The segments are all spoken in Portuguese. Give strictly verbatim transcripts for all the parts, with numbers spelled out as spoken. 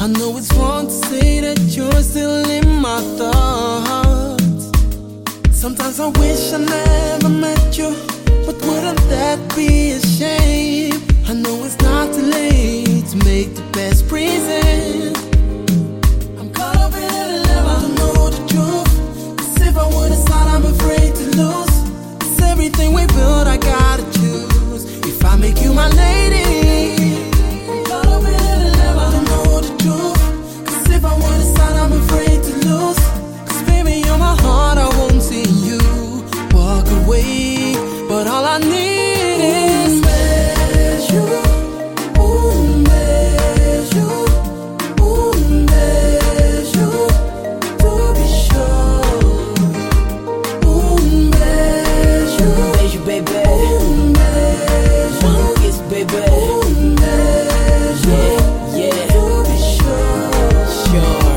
I know it's wrong to say that you're still in my thoughts. Sometimes I wish I never met you, but wouldn't that be a shame? I know it's not too late to make the best present. I'm caught up in a dilemma, I don't know the truth. Cause if I would've thought, I'm afraid to lose. Cause everything we build, I gotta choose. If I make you my lady, I'm caught up in a dilemma, I don't know the truth. Cause if I would've thought, I'm afraid to lose. Cause baby, you're my heart, I won't see you walk away. But all I need is you. Um beijo, um beijo, to be sure. Um beijo, Um beijo, baby. um beijo, One kiss, baby. um beijo, Yeah, yeah, to be sure. sure.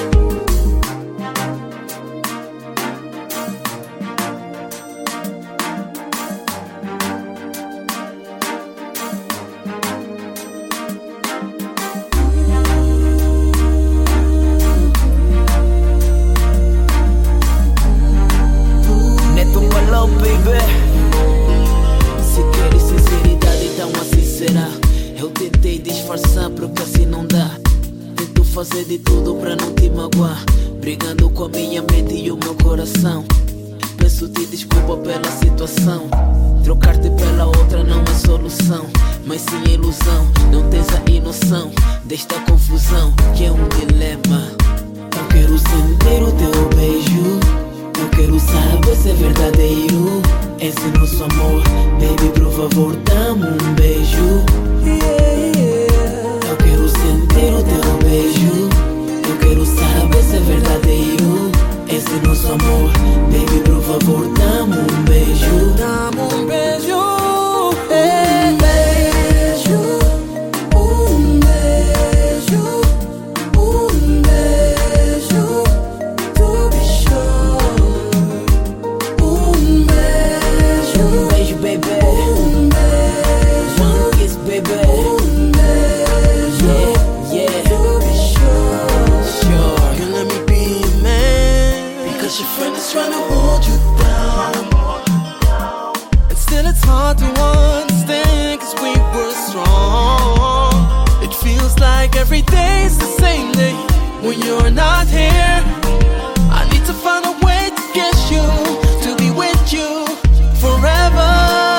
Neto Malão, baby. Se queres sinceridade, então assim será. Eu tentei disfarçar porque assim não dá. Tento fazer de tudo pra não te magoar, brigando com a minha mente e o meu coração. Peço-te desculpa pela situação. Trocar-te pela outra não é solução, mas sim ilusão. Não tens a noção desta confusão que é um dilema. Eu quero sentir o teu beijo, eu quero saber se é verdadeiro esse nosso amor. Baby, por favor, dá-me um beijo. Yeah, yeah. Eu quero sentir o teu beijo, eu quero saber se é verdadeiro esse nosso amor. Baby, por favor, dá-me um beijo. Dá-me um beijo, um beijo, um beijo, um beijo, to be sure. Um beijo, Um beijo, baby. um beijo, One kiss, baby. um beijo, Yeah, yeah, to be sure. sure. You let me be your man, because your friend is trying to hold you down. And still it's hard to understand, cause we were strong. It feels like every day's the same day when you're not here. I need to find a way to get you, to be with you forever.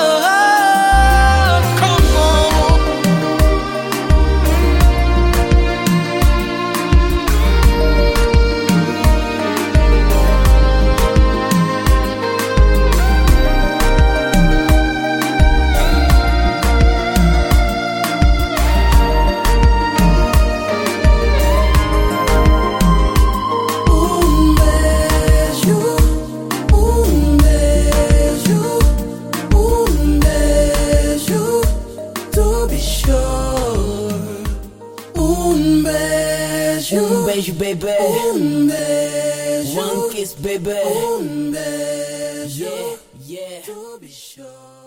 Come on. Um beijo, um beijo, um beijo, to be sure. Um beijo, Um beijo, baby. um beijo, One kiss, baby. um beijo, Yeah, yeah. to be sure.